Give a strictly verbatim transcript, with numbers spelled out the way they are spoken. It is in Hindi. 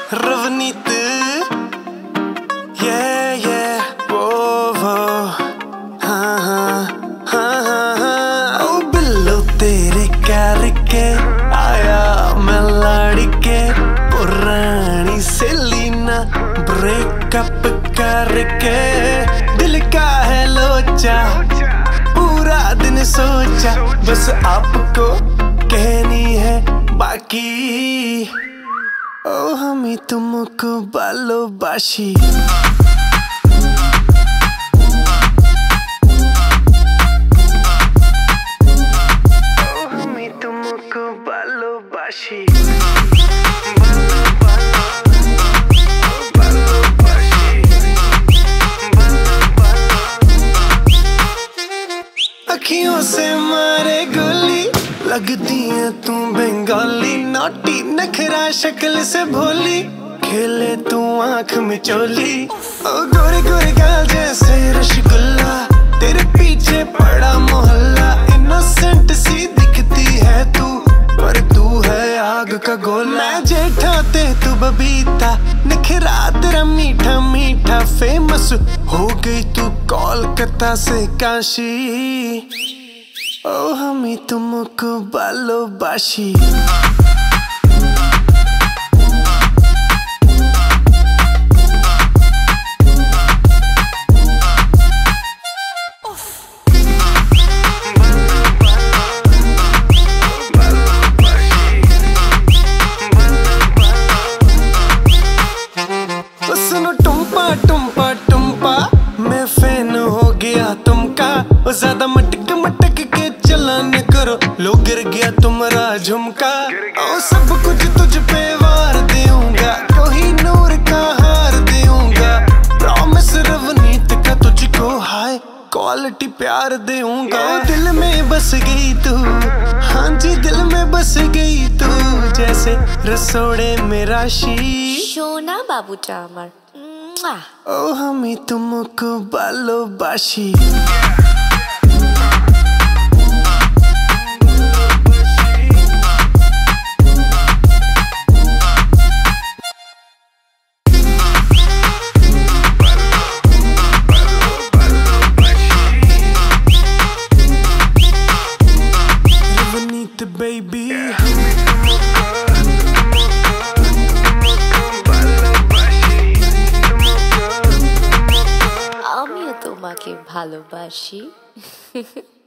रवनीत yeah yeah वो वो हाँ हाँ हाँ हाँ हाँ ओ बिल्लो तेरे करके आया मैं लड़के पुरानी से लीना ब्रेकअप करके दिल का है लोचा पूरा दिन सोचा बस आपको कहनी है बाकी ओ हमी तुमको भालोबाशी ओ हमी तुमको भालोबाशी अखियों से मारे गोली लगती है तू बंगाली नोटी नखरा शक्ल से भोली खेले तू आंख में चोली ओ गोरे गोरे गाल जैसे रसगुल्ला तेरे पीछे पड़ा मोहल्ला इनोसेंट सी दिखती है तू पर तू है आग का गोला मैं जेठा ते तू बबीता नखरा तेरा मीठा मीठा फेमस हो गई तू कोलकाता से काशी ओ हमी तुमको भालोबाशी सुनो टुम्पा टुम्पा टुम्पा मैं फैन हो गया तुमका ज्यादा मटक मटक के चलन करो लो गिर गया तुम्हारा झुमका ओ सब कुछ तुझ पे वार दूंगा कोई नूर का हार दूंगा प्रॉमिस रवनीत का तुझको हाय क्वालिटी प्यार दूंगा दिल में बस गई तू हाँ जी दिल में बस गई तू जैसे रसोड़े में राशि सोना बाबूटा आमार ओ हमी तुमको भालोबाशी रवनीत बेबी আমিও তোমাকে ভালোবাসি।